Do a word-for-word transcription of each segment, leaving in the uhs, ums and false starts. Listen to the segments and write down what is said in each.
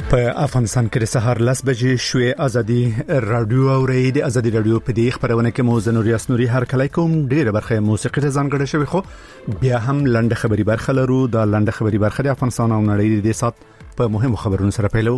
په افغانستان کې د سهار لس بجې شوې ازادي رادیو او د ازادي رادیو په دې خبرونه کې مو زنوري اسنوري هر کله کوم ډیره برخه موسیقي ته ځانګړې شوی خو بیا هم لنډه خبري برخه لرو دا لنډه خبري برخه د افغانستان او نړۍ د سات په مهمو خبرونو سره پیلو.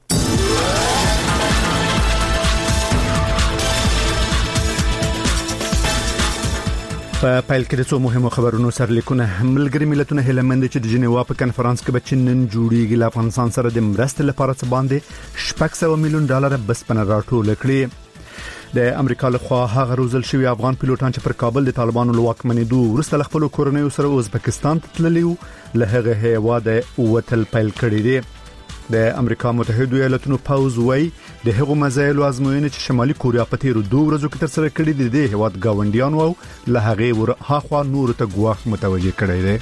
په پایل کې د څو مهمو خبرونو سرلیکونه ملګری ملتونه هلمند چې د جنیوا په کنفرانس کې بچنن جوړیږي له افغانستان سره د مرستې لپاره څه باندې شپږ سوه میلیون ډالر بسپنه راټول کړي. د امریکا لخوا هغه روزل شوی افغان پیلوټان چې پر کابل د طالبانو لواکمنېدو وروسته خپل کورنۍ سره ازبکستان ته تللی وو له هغه هیواده وتل پیل کړی دی. د امریکا متحده ایالاتونو پاوز وای د هغو مزایل او ازموینې چې شمالي کوریا په تیرو دوه ورځو کې تر سره کړې دي د هیواد گاونډیانو او له هغه ور هاخوا نور ته ګواښ متوجه کړی دی.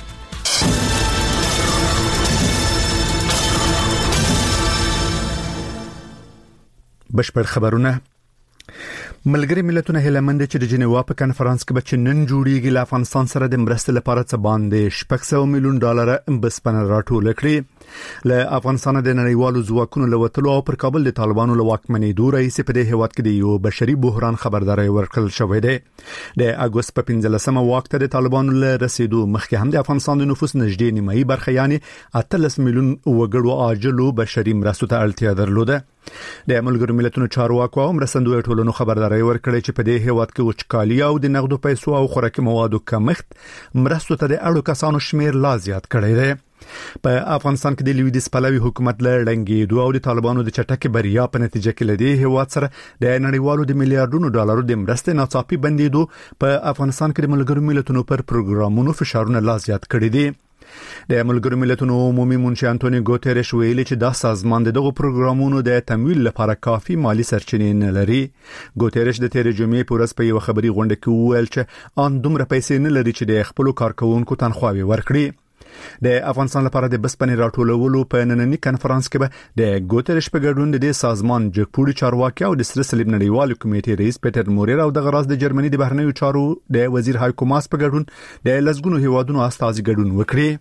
بشپړ خبرونه ملګری ملتونه هلمند چې د جنیوا په کنفرانس کې بچنن جوړیږي له افغانستان سره د مرستې لپاره څه باندې شپږ سوه میلیون ډالر بسپنه راټول کړي. له افغانستان د نړیوالو ځواکونو له وتلو او پر کابل د طالبانو له واکمنېدو راځي په دې هیواد کې د یو بشري بحران خبرداري ورکړل شوې ده. د اگست په پنځلسمه وخت د طالبانو له رسیدو مخکې هم د افغانستان د نفوس نږدې نیمایي برخه یعنی اتلس میلیون وګړو عاجلو بشري مرستو ته اړتیا درلوده. د ملګرو ملتونو چارواکو او مرستندوی ټولنو خبرداري ورکړې چې په دې هیواد کې وچکالي او د نقدو پیسو او خوراکي موادو کمښت مرستو ته د اړو کسانو شمیر لا زیات کړی دی. په افغانستان کې د لویدیځ پلوي حکومت له ړنګېدو او د طالبانو د چټکې بریا په نتیجه کې لدی هیواد سره د نړیوالو د میلیارډونو ډالرو د مرستې ناڅاپي بندیدو په افغانستان کې د ملګرو ملتونو پر پروګرامونو فشارونه لا زیات کړی دي. د ملګرو ملتونو عمومي منشي انټونی ګوتریش ویلي چې دا سازمان دغه پروګرامونو د تمویل لپاره کافي مالی سرچینې نه لري. ګوتریش د تیر جمعې په ورځ په یو خبري غونډه کې وویل چې ان دومره پیسې نه لري چې د خپل کارکونکو تنخواهي ورکړي. د افغانستان لپاره د بسپنې راټولولو په نننی کنفرانس کې به د ګوتریش په ګډون د سازمان جګپوړي چارواکي او د سره صلیب نړیوال کمیټې رئیس پیټر موریر او د غراز د جرمني د بهرنیو چارو د وزیر هایکو ماس په ګډون د لزګونو هیوادونو استازي ګډون وکړي.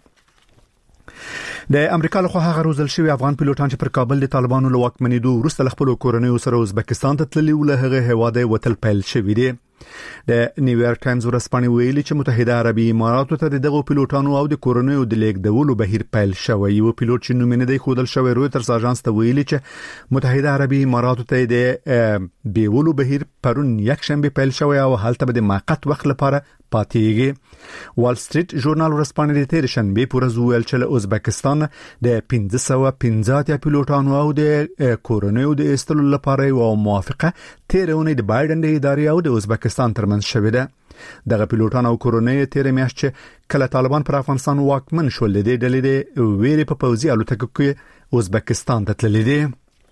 د امریکا لخوا هغه روزل شوی افغان پیلوټان چې پر کابل د طالبانو لواکمنېدو وروسته خپل کورنۍ سره ازبکستان ته تللی و له هغه هواده وتل پیل شوی دی. د نیویارک ټایمز ورسپانې ویلي چې متحده عربي اماراتو ته دغه پیلوټانو او د کورنۍ د لیکدولو بهیر پیل شوی و. پیلوټ چې نوم نه دی خودل شوی رويټرز اژانس ته ویلي چې متحده عربي اماراتو ته د بیولو بهیر پرون یک شنبه پیل شوی او هلته به د موقت وخت لپاره پاتېږي. وال سټریټ ژورنال ورسپانې د تیر شنبه پورز ویل چې له ازبکستان د پنځه سوه پنځه اتیا پیلوټانو او د کورنۍ د استلو لپاره یو موافقه تیرونه د بایدن د ادارې او د ازبکستان ترمنځ شوې ده. دغه پیلوټان او کورنۍ تیر میاشت چې کله طالبان پر افغانستان واکمن شول د ډلې د ویری په پوځي الوتکو کې ازبکستان ته تللي دي.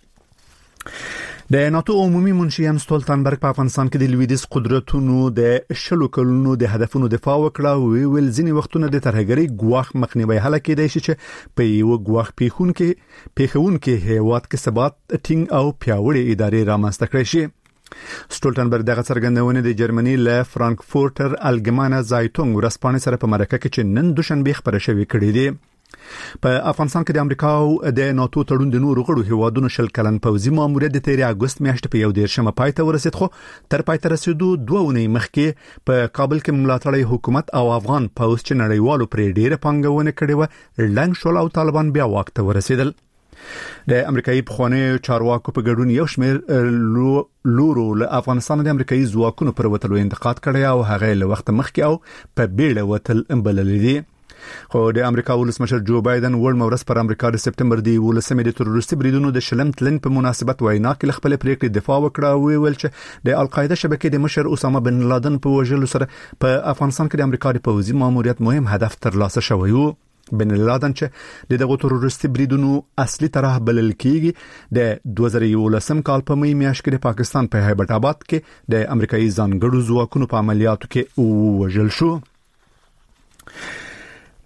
د ناتو عمومي منشي یم ستولتنبرګ په افغانستان کې د لویدیځ قدرتونو د شلو کلونو د هدفونو دفاع وکړه او ویل ځینې وختونه د ترهګرۍ ګواښ مخنیوي هله کېدای شي چې په یو ګواښ پیښون کې پیښون کې هیواد کې ثبات ټینګ او پیاوړي ادارې رامنځته کړي شي. ستولتنبرګ دغه څرګندونه د جرمني له فرانکفورټر الګمانه زایتونګ ورسپانې سره په مرکه کې چې نن دوشنبه خبره شوې کړې دي. په افغانستان کې د امریکا او د ناتو تړون د نورو غړو هیوادونو شل کلن پوځي ماموریت د تیر اگست میاشتې په یو دیرشمه پای ته ورسید خو تر پای ته رسیدو دوه ونې مخکې په کابل کې ملاتړی حکومت او افغان پوځ چې نړیوالو پرې ډېره پانګونه کړې و لنګ شول او طالبان بیا واک ته ورسیدل. د امریکایي پخوانی چارواکو په ګډون یو شمېر لورو له افغانستان د امریکایي ځواکونو پر وتلو انتقاد کړی او هغه له وخت مخکې او په بیړه وتل بللې دي. خو د امریکا ولسمشر جو بایدن ول مورس پر امریکا د سپتمبر دی ولسمې د تروریستي بریدونو د شلم تلن په مناسبت وینا کې خپل پریکړې دفاع وکړه او ویل چې د القاعده شبکې د مشر اسامه بن لادن په وژلو سره په افغانستان کې د امریکا د پوځي ماموریت مهم هدف ترلاسه شوی و. بن لادن چې د دغه تروریستي بریدونو اصلي طرح بلل کیږي د دوه زره یولسم کال په می میاشت کې د پاکستان په هیبت آباد کې د امریکایي ځانګړو ځواکونو په عملیاتو کې وژل شو.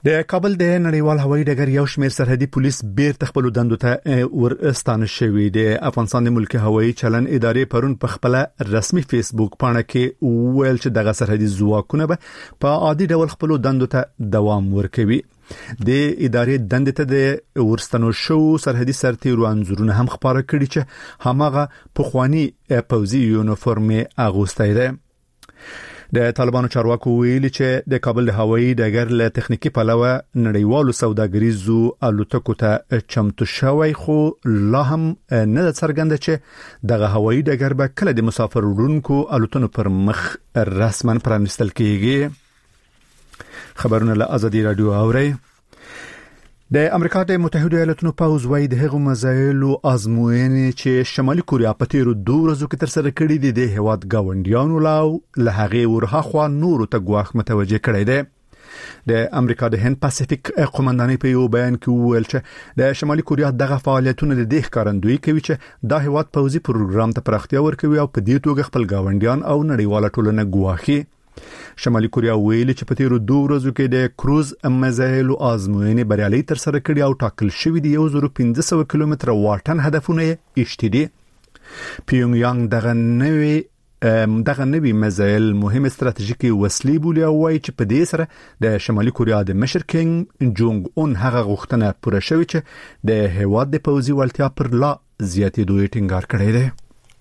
د کابل د نړیوال هوایي ډګر یو شمېر سرحدي پولیس بیرته خپل دندو ته ورستانه شوي. د افغانستان د ملکی هوایي چلن ادارې پرون په خپل رسمي فیسبوک پاڼه کې ویل چې دغه سرحدي ځواکونه به په عادي ډول خپل دندو ته دوام ورکوي. د ادارې دندې ته د ورستنو شو سرحدي سرتیرو انځورونه هم خبره کړي چې هماغه پخوانی پوځي یونیفورم اغوستی دی. د طالبانو چارواکو ویلي چې د کابل د هوایي ډګر له تخنیکی پلوه نړیوالو سوداګریزو الوتکو ته چمتو شوی، خو لا هم نه څرګنده چې دغه هوایي ډګر به کله د مسافر وړونکو الوتنو پر مخ رسماً پرانیستل کیږي. خبرونه له ازادي رادیو اوري. د امریکا د متحده ایالاتونو پوځ وايي د هغو مزایلو ازموینې چې شمالي کوریا په تیرو دوه ورځو کې تر سره کړې دي د هیواد گاونډیانو لاو له هغه ورهاخوا نورو ته ګواښ متوجه کړی دی. د امریکا د هند پاسفیک قومندانۍ په یو بیان کې وویل چې د شمالي کوریا دغه فعالیتونه د دې ښکارندویي کوي چې دا هیواد پوځي پروګرام ته پراختیا ورکوي او په دې توګه خپل گاونډیان او نړیواله ټولنه ګواښي. شمالي کوریا ویلي چې په تیرو دوه ورځو کې د کروز مزایلو ازموینې بریالي تر سره کړي او ټاکل شوی دی یو زره پنځه سوه کیلومتره واټن هدفونه ایشتي دي. پیونګ یانګ دغه نوې دغه نوې مزایل مهم استراتیژیکي وسلې بولي او وايي چې په دې سره د شمالي کوریا د مشر کینګ جونګ اون هغه غوښتنه پوره شوی چې د هیواد د پوځي وړتیا پر لا زیاتېدو ټینګار کړی دی.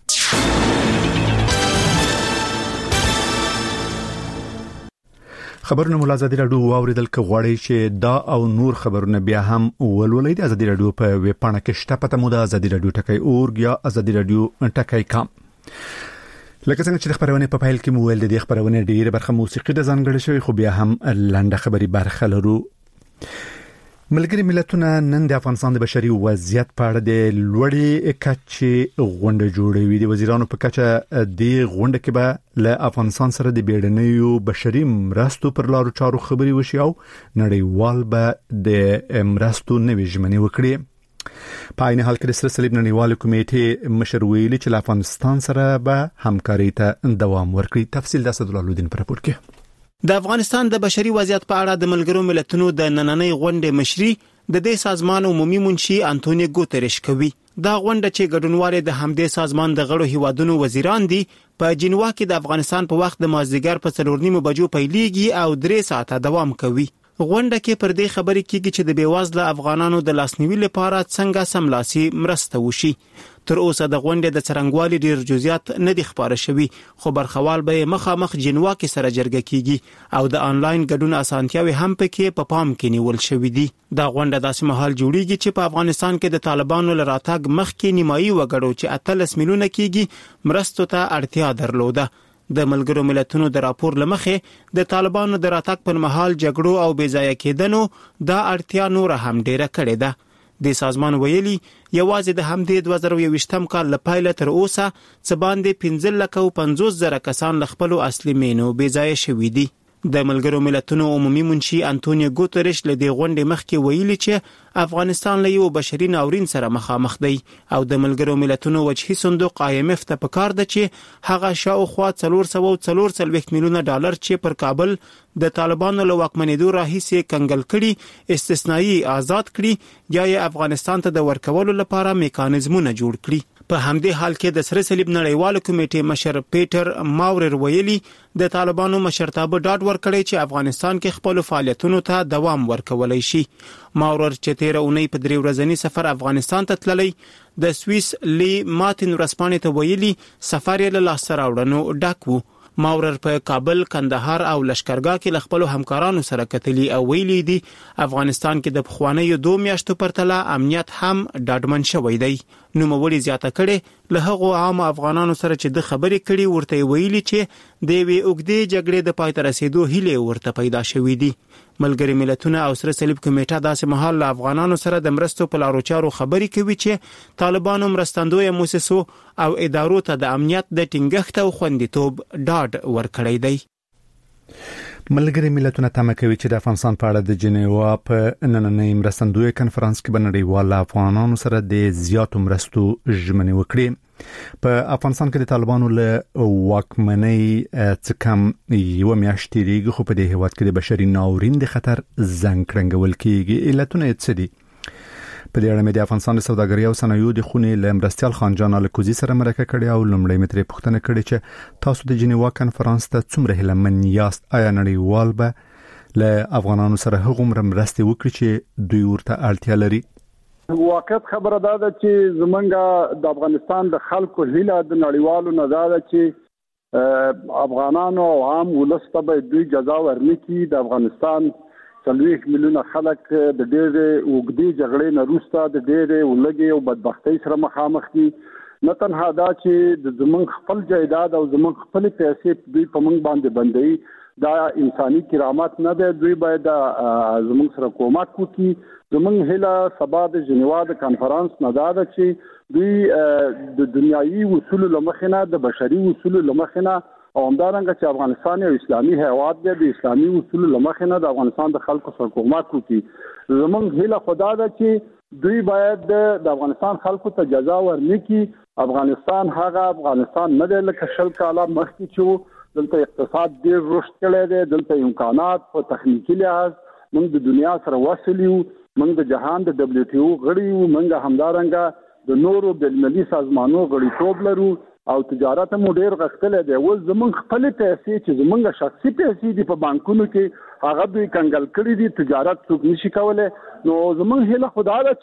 خبرونه مول ازادي رادیو واوریدل ک غواړي چې دا او نور خبرونه بیا هم ولولئ د ازادي رادیو په ویب پاڼه کې شته پته مو د ازادي رادیو ټکی اورګ یا ازادي رادیو ټکی کام. لکه څنګه چې خبرونه په فایل کې مو ول د خبرونه ډیره برخه موسیقي د ځانګړي شوی، خو بیا هم لنډه خبري برخه لرو. ملګری ملتونه نن د افغانستان د بشري وضعیت په اړه د لوړې کچې غونډه جوړوي. د وزیرانو په کچه د غونډه کې به له افغانستان سره د بیړنیو بشري مرستو پر لارو چارو خبري وشي او نړیوال به د مرستو نوې ژمنې وکړي. په عین حال کې د سره صلیب نړیوال کمیټې مشر ویلي چې له افغانستان سره به همکاري ته دوام ورکړي. تفصیل د اسدالله په راپور کې. د افغانستان د بشري وضعیت په اړه د ملګرو ملتونو د نننۍ غونډې مشري د دې سازمان عمومي منشي انټونیو ګوتریش کوي. دا غونډه چې ګډونوال د همدې سازمان د غړو هیوادونو وزیران دي په جنیوا کې د افغانستان په وخت د مازدیګر په څلور نیمو بجو پیلېږي او درې ساعته دوام کوي. غونډه کې پر دې خبرې کېږي چې د بیوزله افغانانو د لاسنیوي لپاره څنګه سملاسي مرسته وشي. تر اوسه د غونډې د څرنګوالي ډیر جزئیات نه دي خبره شوي، خو برخوال به مخامخ جنوا کې سره جرګه کیږي او د انلاین ګډون اسانتیاوي هم پکې په پام کې نیول شوې دي. دا غونډه داسې مهال جوړیږي چې په افغانستان کې د طالبانو لراتګ مخکې نیمایي وګړو چې اتلس میلیونه کېږي مرستو ته اړتیا درلوده. د ملګرو ملتونو د راپور لمخې د طالبانو د راتګ پر مهال جګړو او بې ځایه کېدنو دا اړتیا نور هم ډیره کړې ده. د سازمان ویلي یوازې د همدې دوه زره یوویشتم کال له پیله تر اوسه څه باندې پنځه لکه او پنځوس زره کسان له خپلو اصلي مینو بې ځایه شوي دي. د ملګرو ملتونو عمومي منشي انټونیو ګوتریش له دې غونډې مخکې ویلي چې افغانستان له یو بشري ناورین سره مخامخ دی او د ملګرو ملتونو وجهي صندوق آی ایم اف ته پکار ده چې هغه شاوخوا څلور سوه څلور څلوېښت میلیونه ډالر چې پر کابل د طالبانو له واکمنېدو راهیسې کنګل کړي استثنایی آزاد کړي یا یې افغانستان ته د ورکولو لپاره میکانیزمونه جوړ کړي. په همدې حال کې د سره صلیب نړیوال کمیټې مشر پیټر ماورر ویلي د طالبانو مشرتابه ډاډ ورکړی چې افغانستان کې خپل فعالیتونو ته دوام ورکولای شي. ماورر چې تیر اونۍ په درې ورځنی سفر افغانستان ته تللی د سویس لی مارټین ورسپانې ته ویلي سفر یې له لاسته راوړنو ډک و. ماورر په کابل، کندهار او لشکرګاه کې ل خپل همکارانو سره کتلی او ویلي دي افغانستان کې د پخوانیو دوه میاشتو پرتله امنیت هم ډاډمن شوی دی. نو موري زیاته کړي له هغو عام افغانانو سره چې د خبرې کړي ورته ویلي چې د وی اوګدې جګړې د پای ته رسیدو هیله ورته پیدا شوې دي. ملګری ملتونه او سره صلیب کمیټه داسې مهال له افغانانو سره د مرستو په لارو چارو خبرې کوي چې طالبانو مرستندوی موسسو او ادارو ته د امنیت د ټینګښت او خوندیتوب ډاډ ورکړی دی. ملګری ملتونه تمه کوي چې د افغانستان په اړه د جنیوا په نننۍ مرستندوی کنفرانس کې بنړیوال افغانانو سره د زیاتو مرستو ژمنې وکړي. په افغانستان کې د طالبانو له واکمنۍ څخه کم یو میاشت تیریږي خو په دې هیواد کې د بشري ناورین د خطر زنګ کړنګول کېږي. علتونه یې څه دي؟ په دې اړه مې د افغانستان د سوداګرۍ او صنایعو د خونې له مرستیال خان جان الکوزي سره مرکه کړې او لومړی مې ترې پوښتنه کړې چې تاسو د جنیوا کنفرانس ته څومره هیلمن یاست؟ آیا نړیوال به له افغانانو سره هغومره مرستې وکړي چې دوی ورته اړتیا لري؟ واقعیت خبره ده چې زمونږ د افغانستان د خلکو هیله د نړیوالو نه ده چې افغانانو او عام ولس ته به دوی جزا ورنکړي. د افغانستان څلوېښت میلیونه خلک د ډېرې اوږدې جګړې نه وروسته د ډېرې ولږې او بدبختۍ سره مخامخ دي. نه تنها دا چې د زمونږ خپل جایداد او زمونږ خپل پیسې دوی په موږ باندې بندوي، دا انساني کرامت نه ده. دوی باید زمونږ سره کومک وکړي. زمونږ هیله سبا د جنیوا د کنفرانس نه ده چې دوی د دنیایي اصولو له مخې نه، د بشري اصولو له مخې نه او همدارنګه چې افغانستان یو اسلامي هیواد دی، د اسلامي اصولو له مخې نه د افغانستان د خلکو سره کومک وکړي. زمونږ هیله خدا ده چې دوی باید د افغانستان خلکو ته جزا ورنکړي. افغانستان هغه افغانستان نه دی لکه شل کاله مخکې چې دلته اقتصاد ډېر رشد کړی دی، دلته امکانات په تخنیکي لحاظ موږ د دنیا سره وصل یو، موږ د جهان د دبلیو ټي او غړي یو، موږ همدارنګه د نورو بین‌المللي سازمانونو غړیتوب لرو او تجارت مو ډېر غښتلی دی. اوس زموږ خپل پیسې چې زموږ شخصي پیسې دي په بانکونو کې هغه دوی کنګل کړي دي، تجارت څوک نشي کولی. نو زموږ هیله خدا ده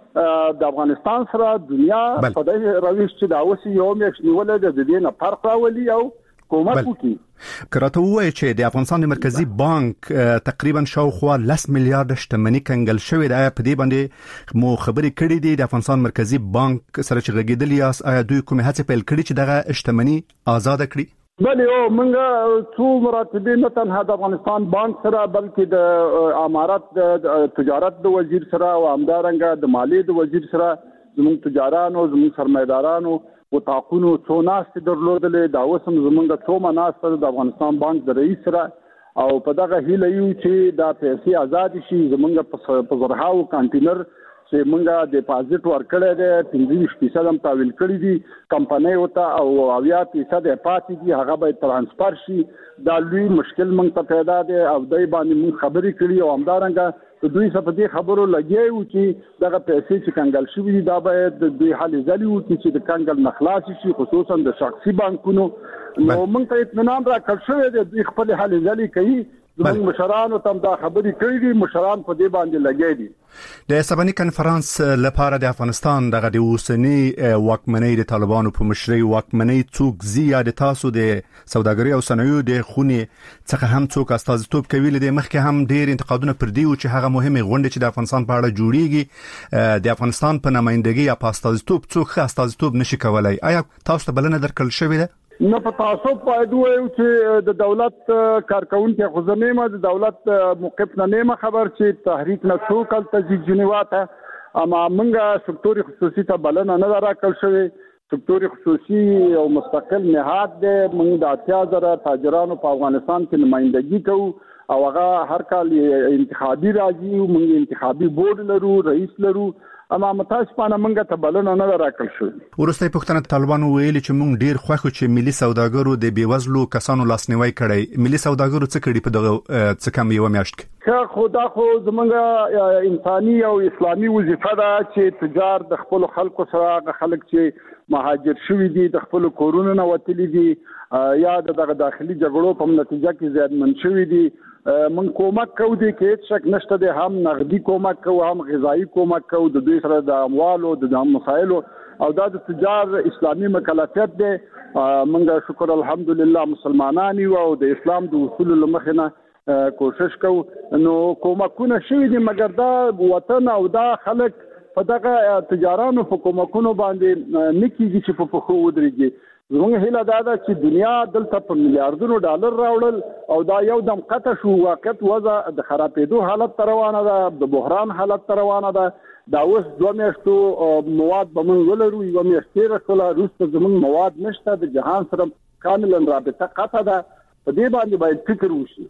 چې د افغانستان سره دنیا په دې روش چې دا اوس یو میاشت نیولې ده د دې نه فرق راولي او کومک وکړي. کراته وایي چې د افغانستان د مرکزی بانک تقریبا شاوخوا لس میلیارډ شتمنۍ کنګل شوې ده. په دې باندې مو خبرې کړې دي د افغانستان مرکزی بانک سره چې غږیدلی یاست، آیا دوی کومه هڅه پیل کړې چې دغه شتمنۍ آزاد کړي؟ بله او موږ څو مراتبه نه تنها د افغانستان بانک سره بلکې د امارات د تجارت د وزیر سره او همدارنګه د مالیې د وزیر سره زموږ تجارانو زموږ سرمایدارانو و تاقونو څو ناستې درلودلې. دا اوس هم زموږ څو مناسته د افغانستان بانک د رئیس سره او په دغه هیله یو چې دا پیسې آزاد شي. زموږ په زرهاو کانټینر چې موږ ډیپازیټ ورکړی دی پنځه ویشت فیصد هم تحویل کړي دي کمپنۍ ورته او اویا فیصد یې پاتې دي، هغه باید ترانسفر شي. دا لوی مشکل موږ ته پیدا دی او دای باندې موږ خبرې کړي او همدارنګه د دوی څخه په دې خبرو لګیا یو چې دغه پیسې چې کنګل شوي دي دا باید د دوی حل ځلې وکړي چې د کنګل نه خلاص شي، خصوصا د شخصي بانکونو. نو موږ ته اطمینان راکړل شوی دی دوی خپل حل ځلې کوي. زموږ مشرانو ته دا خبرې کړې دي، مشران په دې باندې لګیا دي. د سباني کنفرانس لپاره د افغانستان دغه د اوسنی واکمنۍ د طالبانو په مشرۍ واکمنۍ څوک زیات د تاسو د سوداګرۍ او صنایعو د خونې څخه هم څوک استازیتوب کوي؟ لدې مخکې هم ډېر انتقادونه پر دی چې هغه مهمه غونډه چې د افغانستان په اړه جوړیږي د افغانستان په نمائندګۍ یا په استازیتوب څوک استازیتوب نشي کولای. آیا تاسو ته بلنه درکړل شوې ده؟ نه په تاسو باید وایو چې د دولت کارکونکو خو زميمه د دولت موقف نه نیمه خبر چې تحریک نه څوک تل جنیوا ته اما موږ سکتور خصوصي ته بلنه نه راکړل شوې. سکتور خصوصي او مستقل نهاد دی. موږ د اتیا زره تاجرانو په افغانستان کې نمائندګي کوو او هغه هر کال انتخابي راځي. موږ انتخابي بورډ لرو، رئیس لرو، اما متاسفانه موږ ته بلنه نه راکړل شوې. ورسته پښتنه طالبانو ویلي چې موږ ډیر خوښو چې ملي سوداګرو د بیوزلو کسانو لاسنیوي کړي. ملي سوداګرو څه کړي په دغه څه کم یو میاشت کې؟ خدا خو زمونږ انساني او اسلامي وظیفه ده چې تجار د خپل خلکو سره خلک چې مهاجر شوي دي د خپل کورونو نه وتلي دي یا دغه داخلي جګړو په نتیجه کې زیاتمن شوي دي، من کومک کوو دي کې هیڅ شک نشته دی. هم نقدي کومک کوو، هم غذایی کومک کوو د دوی سره د اموالو د مسایلو او دا د تجار اسلامي مکلفیت دی. موږ شکر الحمدلله مسلمانان یو او د اسلام د اصول لمخې نه کوشش کوو. نو کومکونه شوي دي مګر دا وطن او دا خلک په دغه تجارانو په کومکونو باندې نه کیږي چې په پخو ودرېږي. زموږ هیله دا ده چې دنیا دلته په میلیارډونو ډالر راوړل او دا یو دم قطع شو. واقعیت وضع د خرابېدو حالت ته روانه ده، د بحران حالت ته روانه ده. دا اوس دوه میاشتو مواد به موږ ولرو، یوه میاشت تېره شوله، وروسته زموږ مواد نشته، د جهان سره کاملا رابطه قطع ده. په دې باندې باید فکر وشي.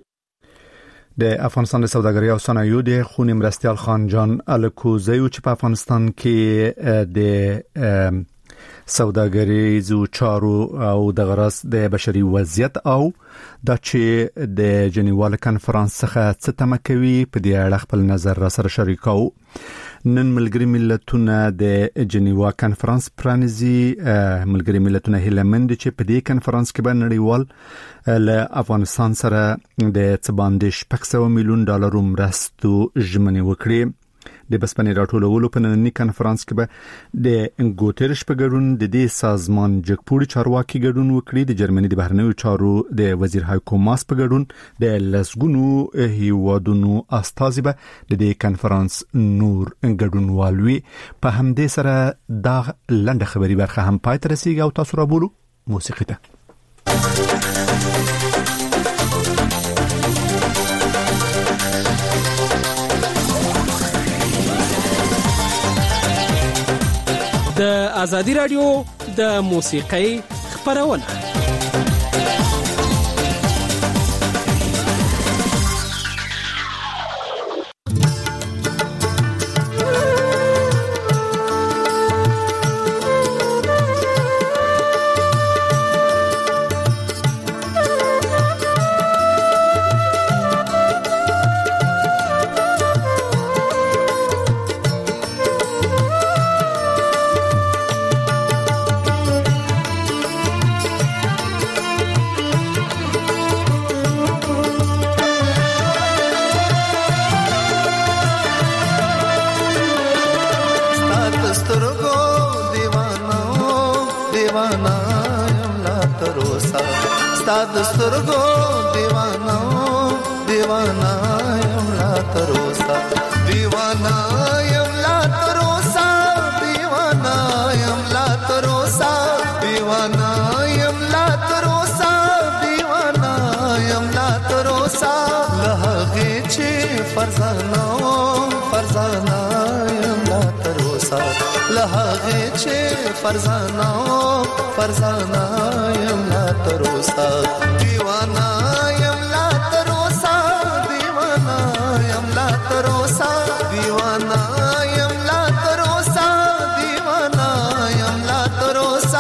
د افغانستان د سوداګرۍ او صنایعو د خونې مرستیال خان جان الکوزی چې په افغانستان کې د سوداګریزو چارو او د غرض د بشري وضعیت او د چې د جنیوا کانفرنس څخه څه تمه کوي په دې اړه خپل نظر را سره شریکو. نن ملګری ملتونه د جنیوا کانفرنس پرانیزي. ملګری ملتونه هیلمند چې په دې کانفرنس کې به نړیوال له افغانستان سره د څه باندې شپږ سوه میلیون ډالر مرستو ژمنې وکړي. د بسپنې راټولولو په نننی کانفرنس کې به د ګوتریش په ګډون د دې سازمان جګپوړي چارواکي ګډون وکړي. د جرمني د بهرنیو چارو د وزیر هایکو ماس په ګډون د لسګونو هیوادونو استازي به د دې کانفرنس نور ګډون والوي. په همدې سره دا لنډه خبري برخه هم پای ته رسیږي او تاسو را بولو موسیقي ته. د ازادي رادیو د موسیقۍ خبرونه. दस्तरगो दीवाना दीवाना यमला तरोसा दीवाना यमला तरोसा दीवाना यमला तरोसा दीवाना यमला तरोसा दीवाना यमला तरोसा लहगे चे फरजाना फरजाना यमला तरोसा लहगे चे फरजाना फरजाना यमला तरोसा दीवाना यमला तरोसा दीवाना यमला तरोसा दीवाना यमला तरोसा दीवाना यमला तरोसा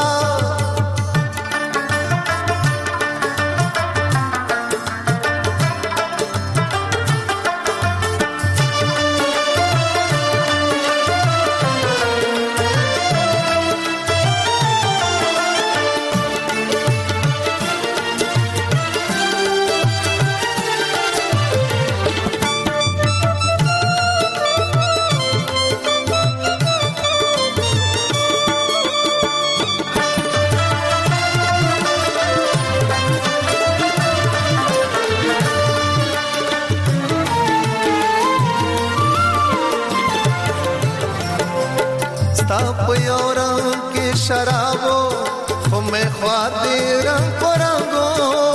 शराबो हमें ख्वादे रंग परंगो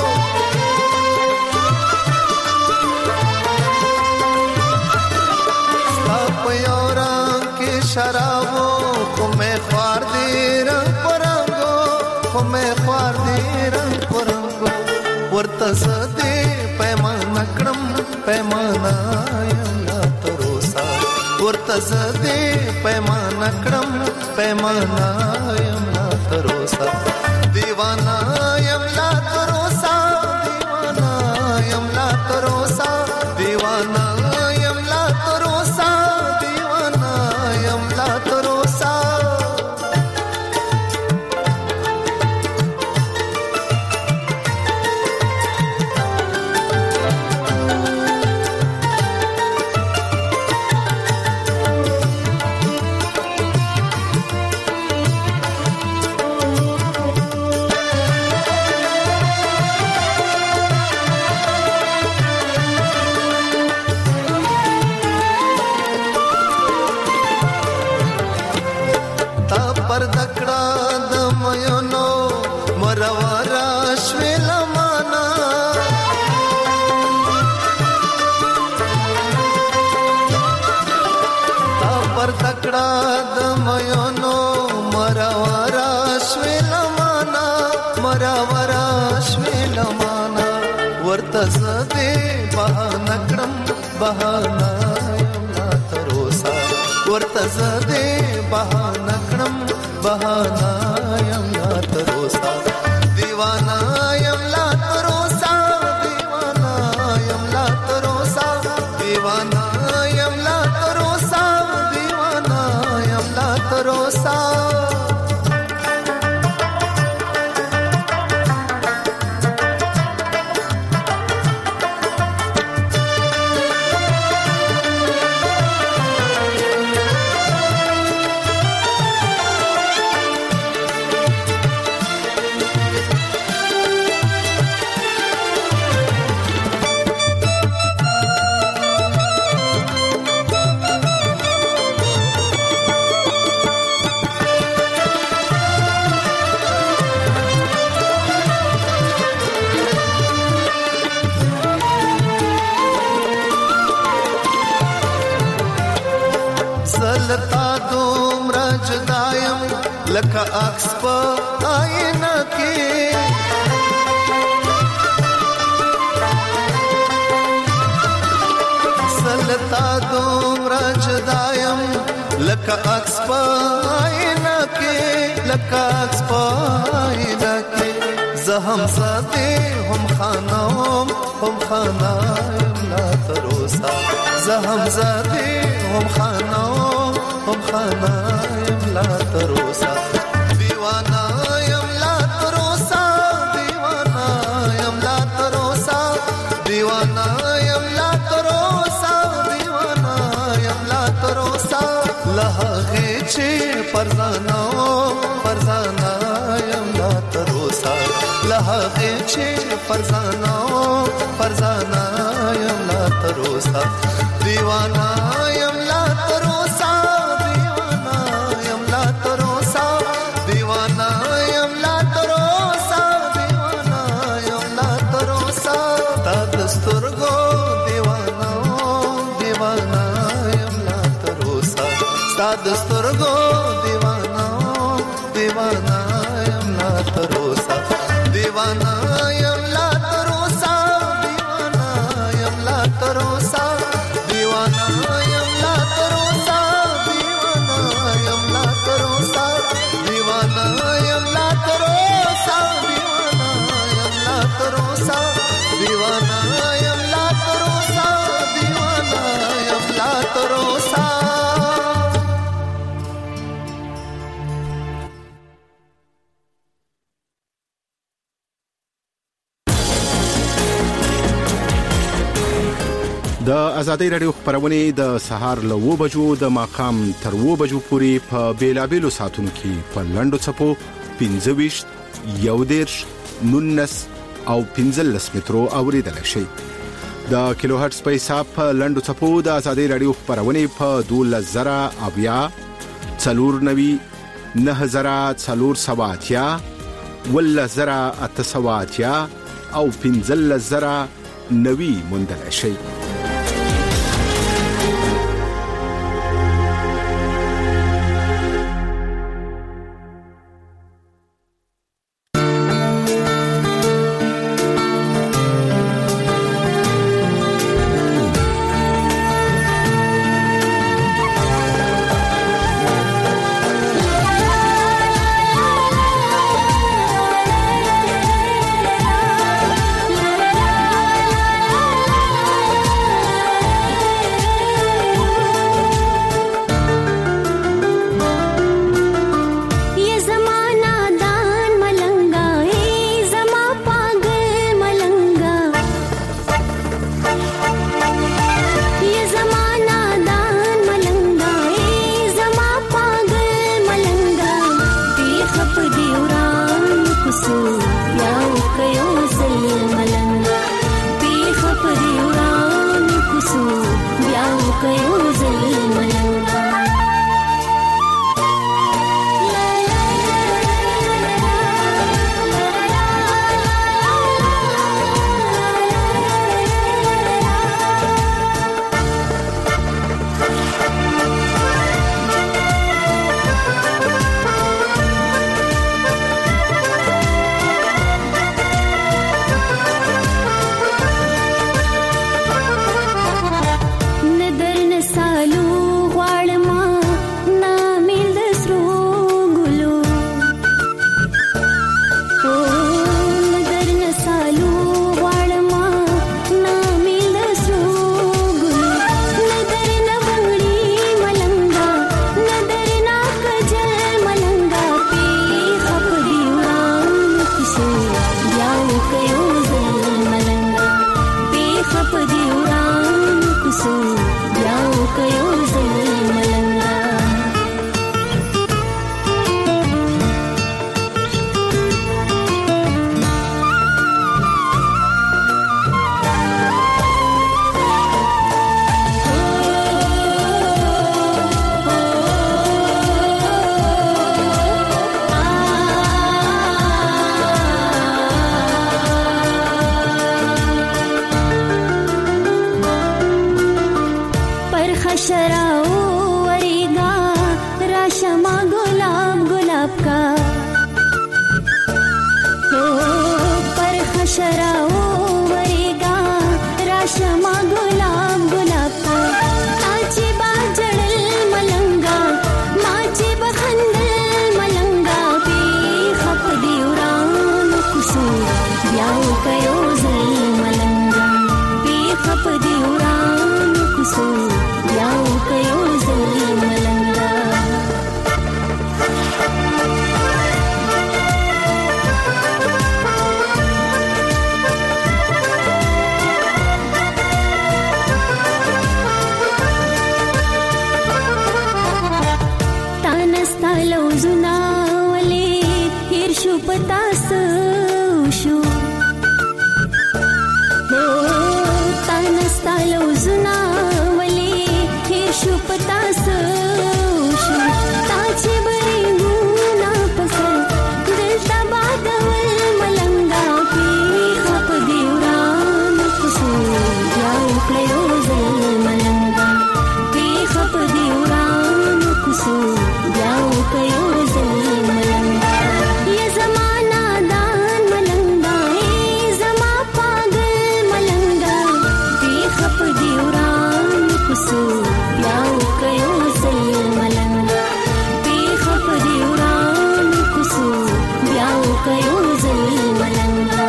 सापयोरा के शराबो हमें ख्वादे रंग परंगो हमें ख्वादे रंग परंगो वर्तसदे पैमाना क्रम पैमाना यमला तरोसा वर्तसदे पैमाना क्रम पैमाना यमला तरोसा दीवाना यमला तरोसा दीवाना यमला तरोसा दीवाना यमला तरोसा दीवाना यमला तरोसा वर्तसदे बहानक्रम बहाना यमला तरोसा वर्तसदे बहानक्रम बहाना यम ला तरोसा दीवाना यम ला तरोसा दीवाना यम ला तरोसा दीवाना यम ला तरोसा दीवाना यम ला तरोसा زلتا دومره جدایم لکه عکس په آینه کې زلتا دومره جدایم لکه عکس په آینه کې لکه عکس په آینه کې زه هم زده هم خانم هم خانایم لا تروسا زه هم زده هم خانم هم خانایم لا تروسا دیوانا یم لا تروسا دیوانا یم لا تروسا دیوانا یم لا تروسا دیوانا یم لا تروسا لهغه چې فرزانو فرزانا یم لا تروسا لهغه چې فرزانو فرزانا یم لا تروسا دیوانا یم لا تروسا دیوانا یم لا تروسا دیوانا یم لا تروسا دیوانا یم لا تروسا تا دستورګو دیوانا دیوانا یم لا تروسا تا دستورګو دیوانا دیوانا یم لا تروسا دیوانا یم لا تروسا دیوانا یم لا تروسا دیوانا یم لا تروسا دیوانا یم لا تروسا دیوانا یم لا تروسا دیوانا یم لا تروسا دیوانا یم لا تروسا دیوانا یم لا تروسا د آزادۍ رادیو خبرونه د سهار له و بجو د ماقام تر و بجو پورې په بیلابېلو ساعتونو کې په لنډو څپو پنځه ویشت یو دېرش نولس او پنځلس مترو اوریدل شي د کیلو هرتز په حساب په لنډو څپو د آزادۍ رادیو خبرونه په دولس زره اویا څلور نوي نه زره څلور سواتیا ول زره اته سواتیا او پنځلس زره نوي موندل شي کيو زلملنګا بي خپ دی وران کوسو یاو کيو زلملنګا تانستالو زنا ولې هیر شو پتاس شو تانستالو زنا ولې هیر شو پتاس شو تاچ بریګونا پسر دلتا بادول ملنګا پی خپ دیوران کوسو یاو کړو زل ملنګا پی خپ دیوران کوسو یاو کړو زل ملنګا یہ زمانہ دان ملنګا ای زما پاگل ملنګا پی خپ دیوران کوسو یاو کړو زل ملنګا پی خپ دیوران کوسو یاو کړو زل ملنګا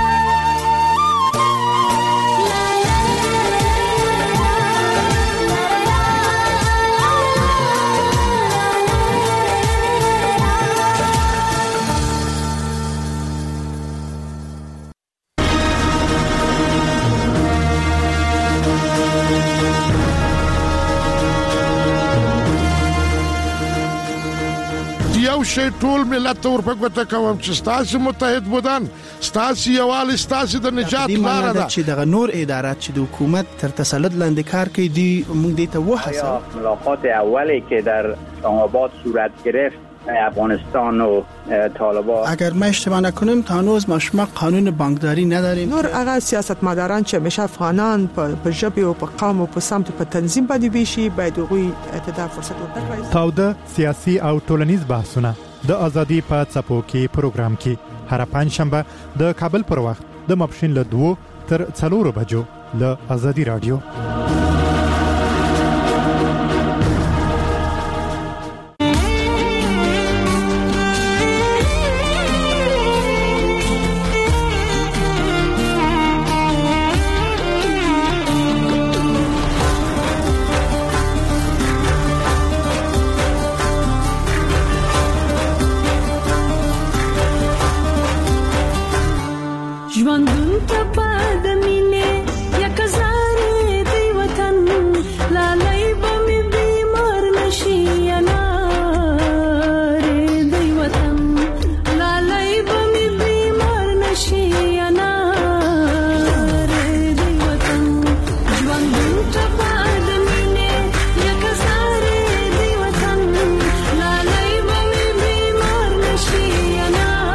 یو شی ټول ملت ته ورپکوته کوم چې ستاسو متحد بودن ستاسو یوال ستاسو د نجات لاره ده چې دغه نور ادارات چې د حکومت تر تسلط لاندې کار کوي دی موږ دې ته وحسه ملاقات اولی که در اسلام آباد صورت گرفت افغانستان و طالبان اگر ما اشتباه نکنیم تا هنوز ما شما قانون بانکداری نداریم نور هغه سیاستمداران چې همیشه افغانان په ژبه او په قوم او په سمت په تنظیم باندې بيشي باید غوي اعتدال فرصت ورکړي. تاوده سیاسي او ټولنیز بحثونه د ازادي په څپو کې پروګرام کې هر پنځشنبه د کابل پر وخت د ماپښین له دوه تر څلورو بجو له ازادي رادیو.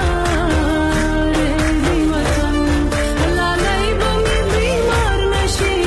she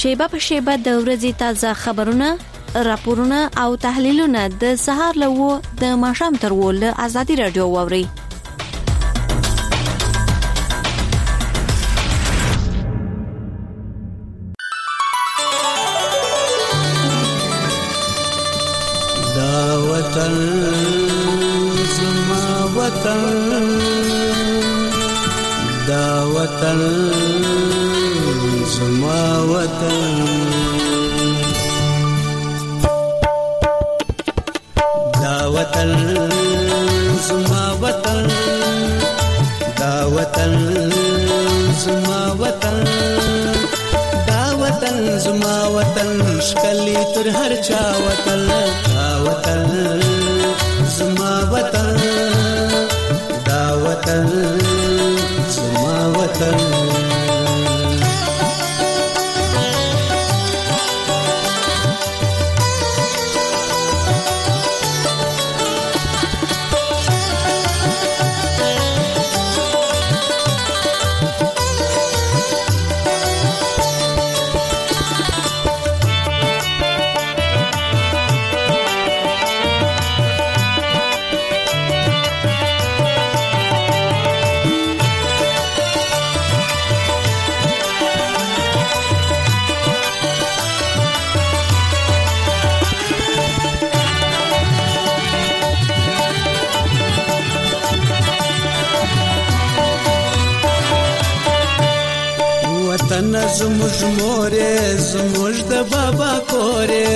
شیبه په شیبه د ورځې تازه خبرونه، راپورونه او تحلیلونه د سهار له و د ماښام تر و له آزادي رادیو واوري. دا وطن زما وطن، دا وطن زما وطن، دا وطن زما وطن، دا وطن زما وطن، دا وطن زما وطن، شکلی تر هر چا وطن، دا وطن زما وطن، دا وطن زما وطن. وطن زموږ مورې، زموږ د بابا کورې،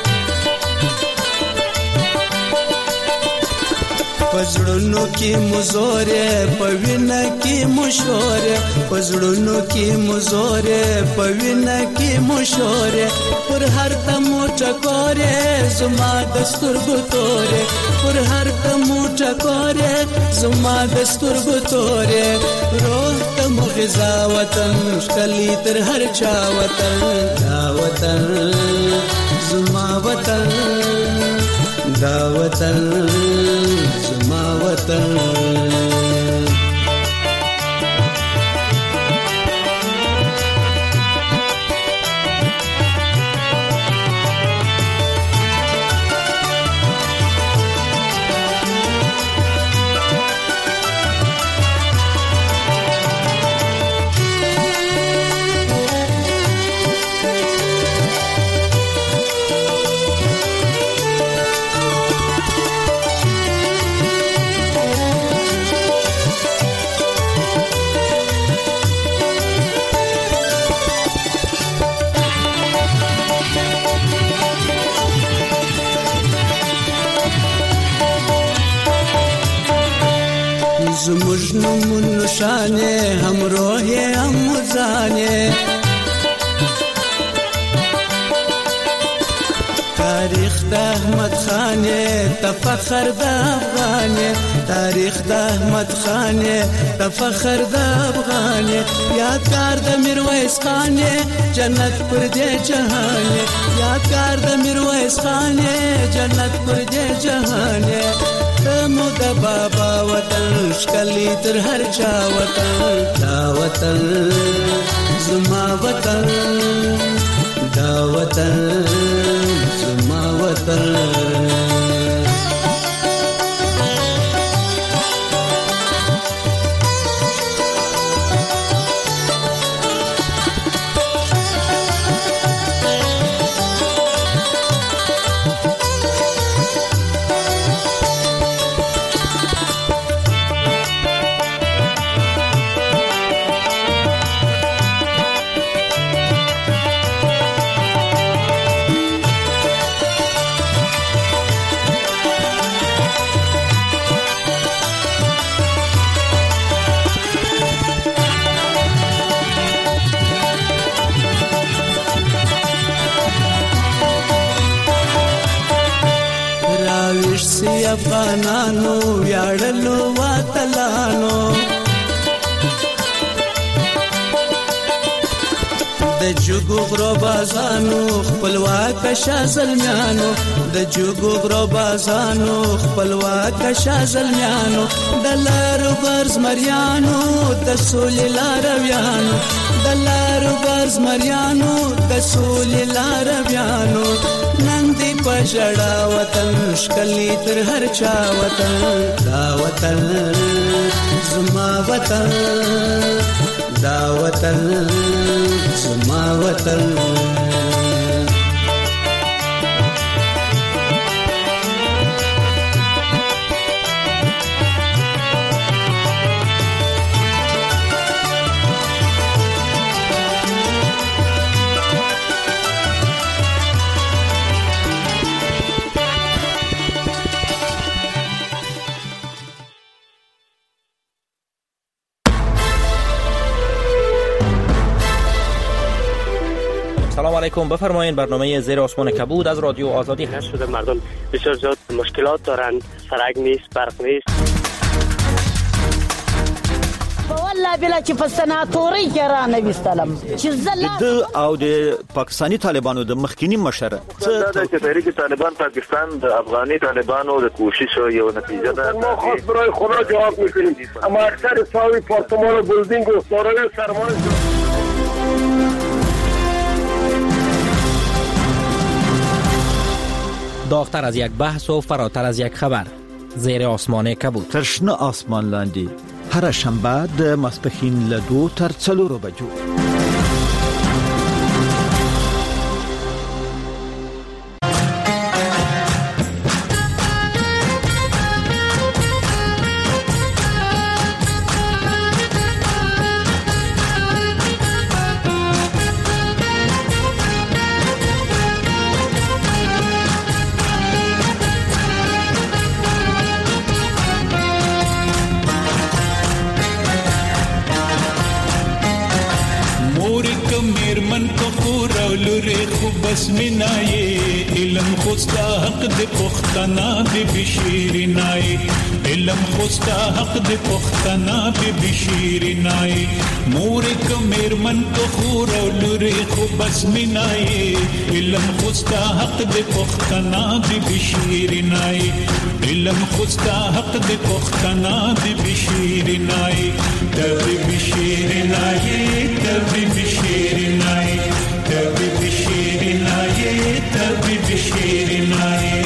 پزړونو کې مزورې، په وینه کې مشورې، پزړونو کې مزورې، په وینه کې مشورې، پر هر تمو ټکورې زما د سترګو تورې، پر هر تمو ټکورې زما د سترګو تورې، روح ته مو غذا وطن، ښکلی تر هر چا وطن، دا وطن زما وطن، دا وطن زما وطن. زموږ نومونو شانې، هم روحې هم ځانې، تاریخ د احمد خانې ته فخر د افغانې، تاریخ د احمد خانې ته فخر د افغانې، یادګار د میرویس خانې جنت پر دې جهانې، یادګار د میرویس خانې جنت پر دې جهانې، مو د بابا وطن، ښکلی تر هر چا وطن، دا وطن زما وطن، دا وطن زما وطن. افغانانو ویاړلو وطنانو، د جوګو غرو بازانو خپلواک شازلمیانو د جوګو غرو بازانو خپلواک شازلمیانو د لارو برز مریانو د سولې لارویانو د لارو برز مریانو د سولې لارویانو نن دی پښړا وطن شکلی تر هر چا وطن دا وطن زما وطن دا وطن زما وطن سلام علیکم. بفرمایید برنامه زیر آسمان کبود از رادیو آزادی هست. شده مردم بسیار زیاد مشکلات دارند، سرک نیست، برق نیست. والله بلا چې په سناتوري کې را نوستلم چې زله د او د پاکستانی طالبانو د مخکینی مشر څه د تحریک طالبان پاکستان د افغاني طالبانو د کوشش یو نتیجه ده. ما خاص برای خدا جواب میکنیم، اما اکثر ساوی پارتمان و بلدینگ و سارای سرمایه داغتر از یک بحث و فراتر از یک خبر. زیر آسمان کبود. ترشنه آسمان لاندی هر شنبه د ماسپښین له دو تر څلورو بجو. بسمنای علم خوستا حق د پختنا به بشیرنای علم خوستا حق د پختنا به بشیرنای مور کمر من کو خور او لری خو بسمنای علم خوستا حق د پختنا به بشیرنای علم خوستا حق د پختنا به بشیرنای د بشیرنای د بشیرنای تبي بشيرناي تبي بشيرناي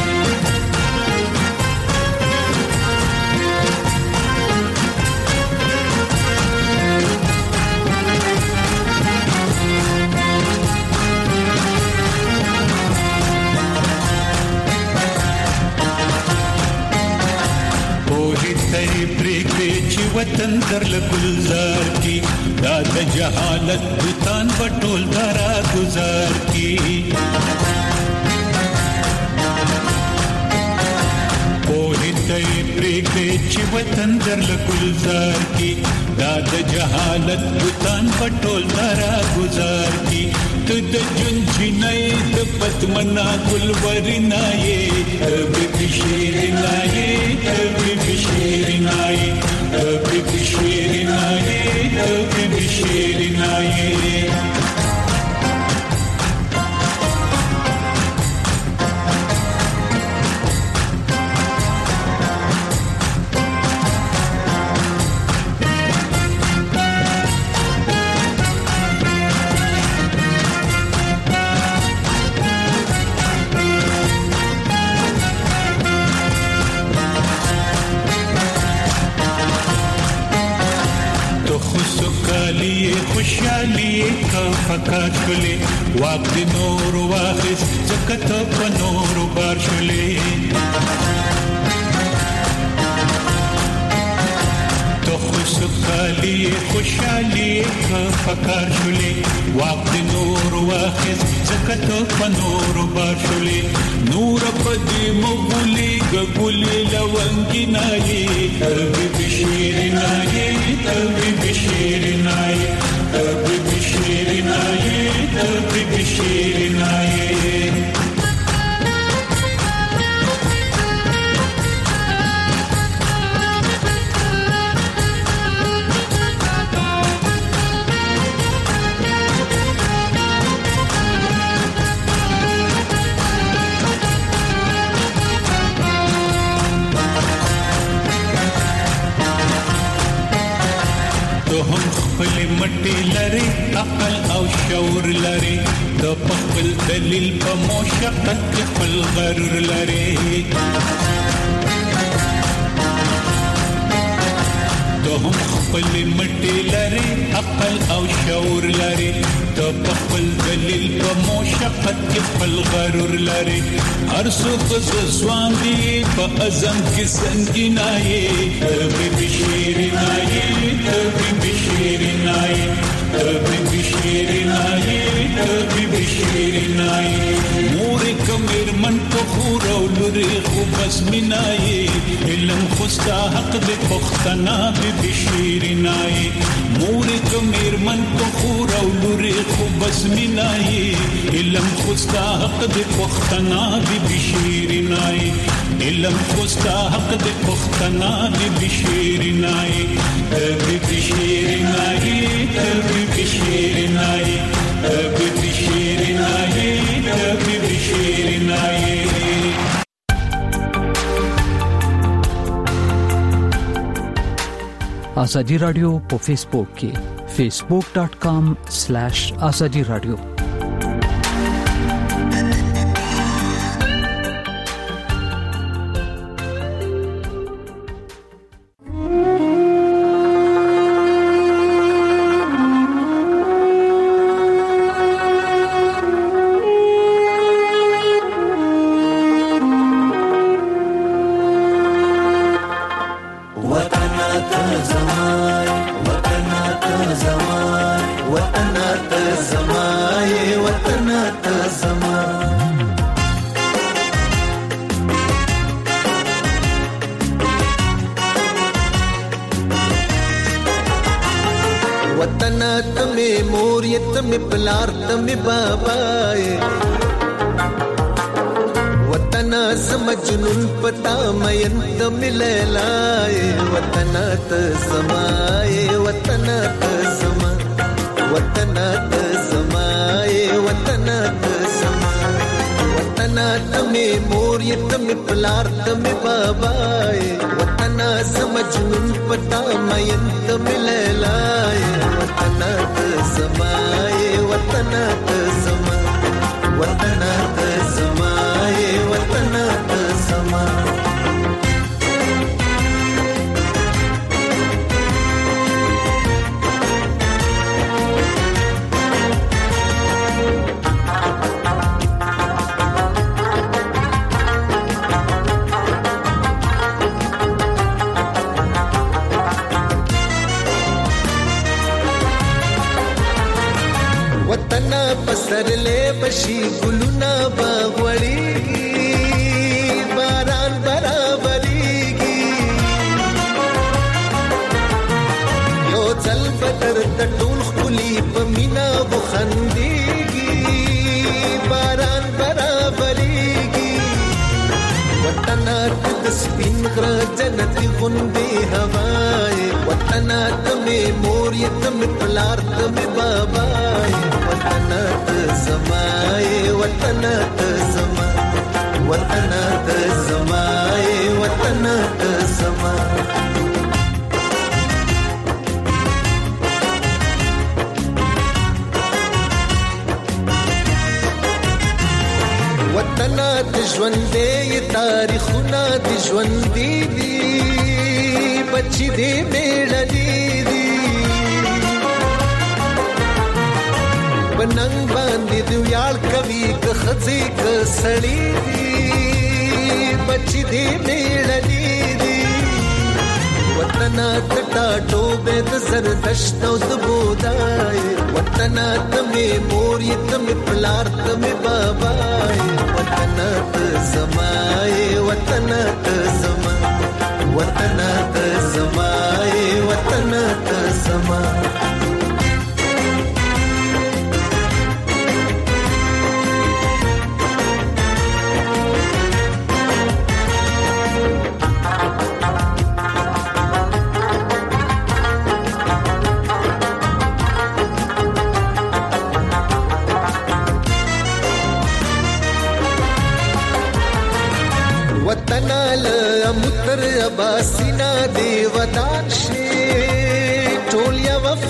وطن در لگلزار کی داد جہالت بوتان بٹول دارا گزار کی پوہی تی پریگ چی وطن در لگلزار کی داد جہالت بوتان بٹول دارا گزار کی تد جن جنائی دپت منا گلوری نائی تبی بشیر نائی تبی بشیر نائی تبی بشیر نائی تبی بشیر نائی خوشحالی کا فقط شلے واق دی نور واخس زکت پا نور بار شلے تو خوشحالی خوشحالی کا فقط شلے واق دی نور واخس زکت پا نور بار شلے نور پا دی مغولی گگولی لونگی نائی تبی بشیر نائی تبی بشیر نائی تبی بشیر نائی تبی بشیر نائی مټې لري عقل او شعور لري د خپل دلیل په مشقت کې خپل غرور لري هم خپل مټې لري عقل او شعور لري د خپل دلیل په مشقت کې خپل غرور لري هر څوک ځوان دی په اعظم کې سنگینای به بشیرنای به بشیرنای به بشیرنای به بشیرنای مور کمر من په خور او لوري خو بس مینای علم خوستا حق د پختنا به بشیرنای مور کمر من په خور او لوري خو بس مینای علم خوستا حق د پختنا به بشیرنای علم خوستا حق د پختنا به بشیرنای به بشیرنای به بشیرنای به بشیرنای به بشیرنای آزادی رادیو په فیسبوک کې facebook dot com slash azadi radio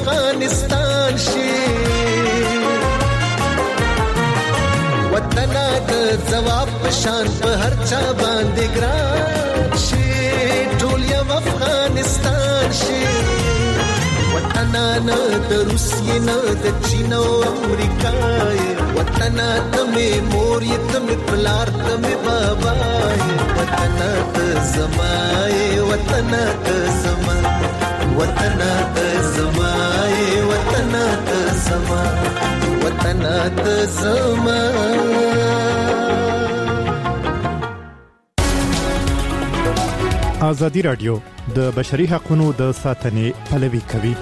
افغانستان شي وطن د جواب پشان په هر چا باندې ګران شي ټول یو افغانستان شي وطن نه د روسیې نه د چین او امریکا وطن ته مې مور یې ته مې پلار ته مې بابا وطن ته زمای وطن ته زما وطن ته زمای وطن ته زما وطن ته زما ازادي رادیو د بشري حقوقو د ساتنې پلوي کوي.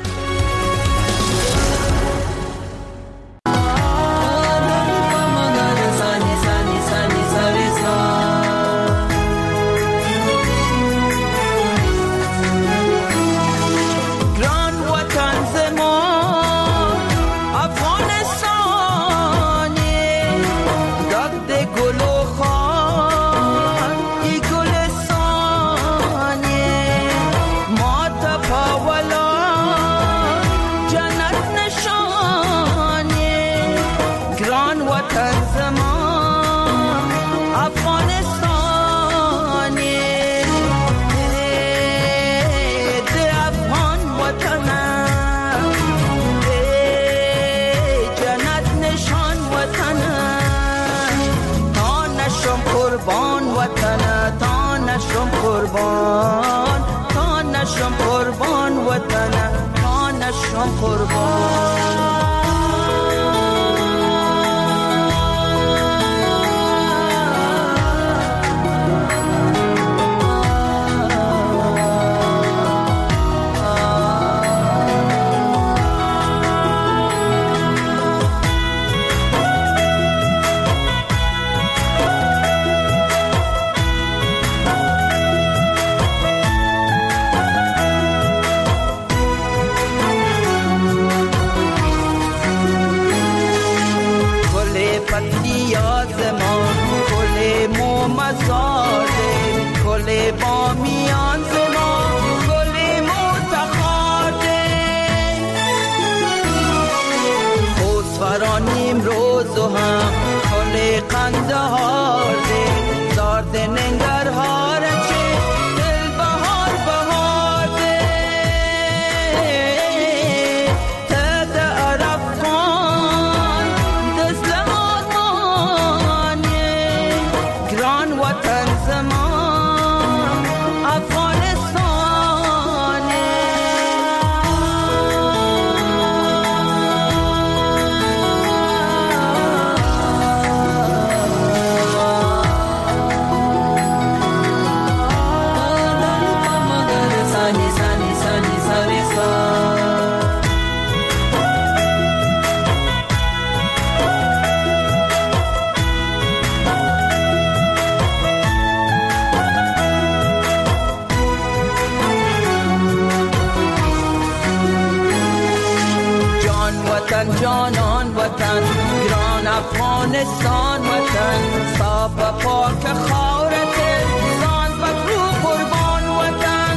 جانان وطن گران افغانستان وطن صاف و پاک خاورت زان بکرو قربان وطن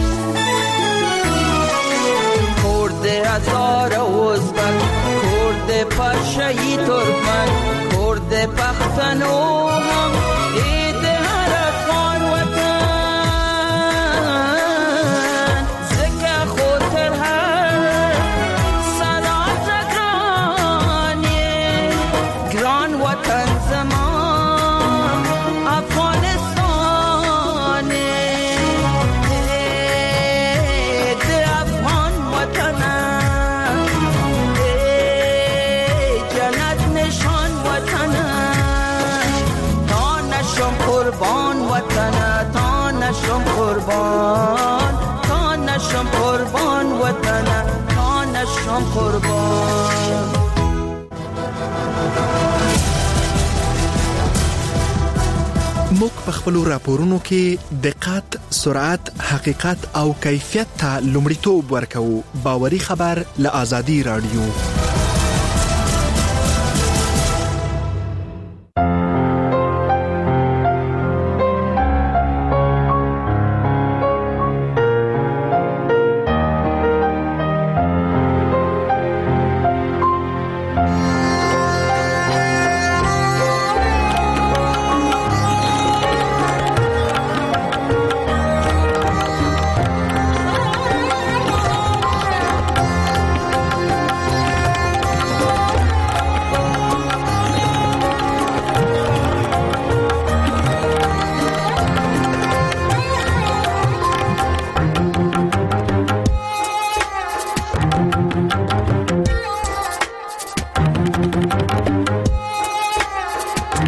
کرد هزار ازبک کرد پرشهی ترکمن کرد پختنو هم عید هر افغان وطن زکه خاطر هر وطن زمان افغانستان ده افغان وطن جنت نشان وطن تا نشم قربان وطن تا نشم قربان تا نشم قربان وطن تا نشم قربان. موږ په خپل راپورونو کې دقت، سرعت، حقیقت او کیفیت ته لومړیتوب ورکوو. باوري خبر له آزادي رادیو.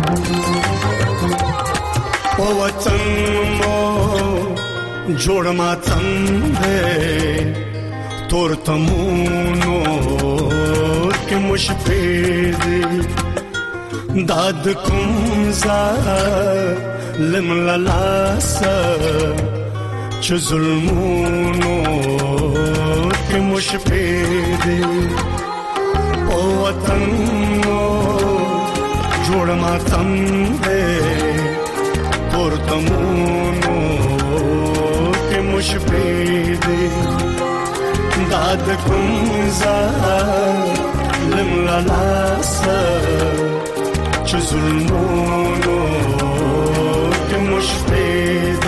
او وطن مو جوړ ماتم دې تور تمونو کې مشفید داد کوم زا لم لاس چې ظلمونو کې مشفید او وطن مو جوړ ماتم دې تور تمونو کې مشفید داد کوم زا لم لاس چې ظلمونو کې مشفید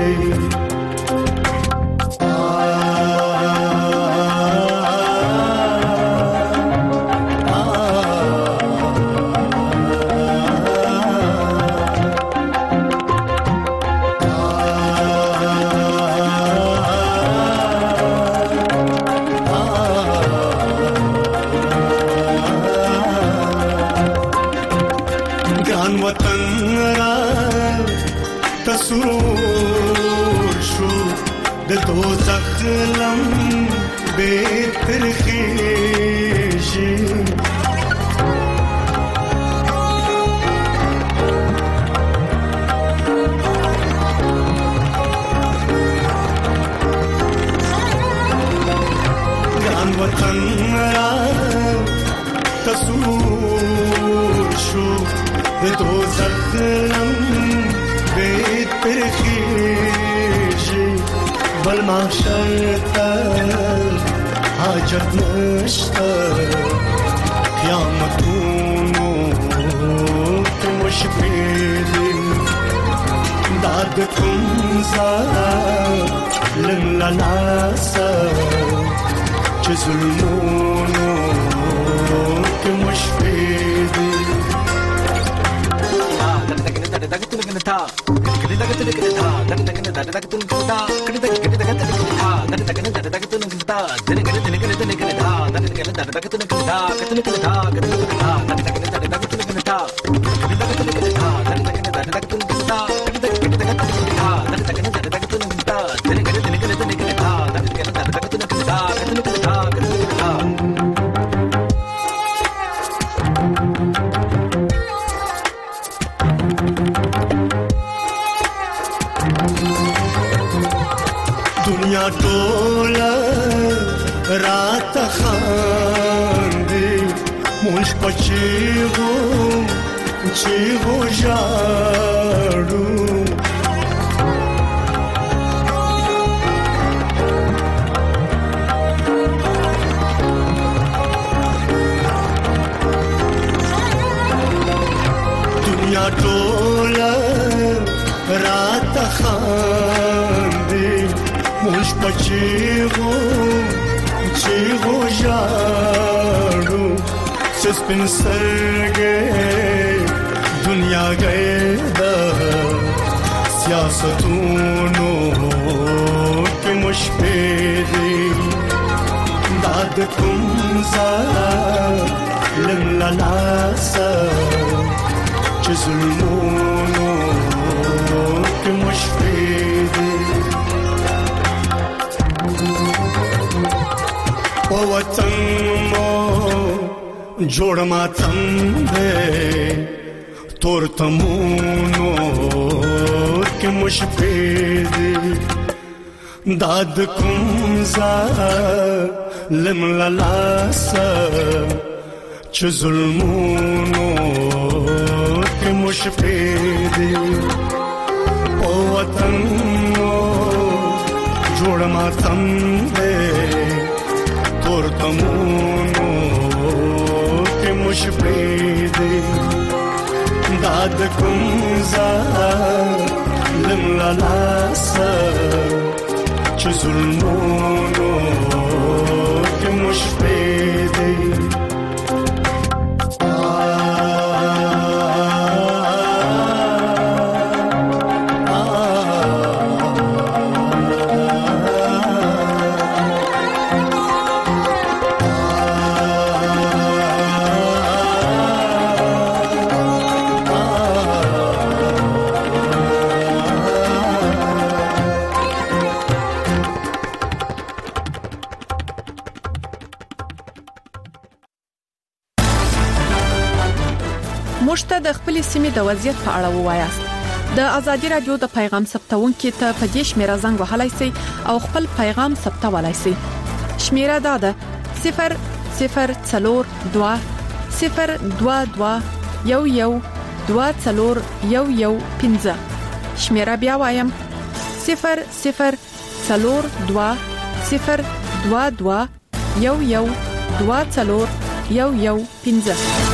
سرور شو د دوزخ لم بهتر خيشي ګان وطن را تسرور شو د دوزخ لم بهتر خيشي بل محشر تل حاجت نشتا قیامتونو که مشفیدی داد کن زا لن لناسا چه ظلمونو که مشفیدی दुनिया टोला रात खांदी मुझ पची हो ची हो जाड़ू दुनिया टोला रात खांदी मुझ पची हो ची हो जाड़ू सस्पिन सर गए दुनिया गए दा सियासतूनो के मुशफेदी दाद कुम सा लम लासा चुज़ुल्मोनो के मुशफेदी ओ वतन मो जोड़ मातम दे तोर तमूनो के मुशफेदी दाद कुमजा लम लासा च जुल्मोनो के मुशफेदी ओ वतन मो जोड़ मातम दे तोर तमूनो के मुशफेदी दाद कुमजा लम लासा च जुल्मोनो के मुशफेदी خپل سیمې د وضعیت په اړه ووایاست. د ازادي رادیو د پیغام ثبتونکو ته په دې شمیره زنګ وهلای شئ او خپل پیغام ثبتولای شئ. شمیره دا ده صفر صفر څلور دوه صفر دوه دوه یو یو دوه څلور یو یو پنځه. شمیره بیا وایم صفر صفر څلور دوه صفر دوه دوه یو یو دوه څلور یو یو پنځه.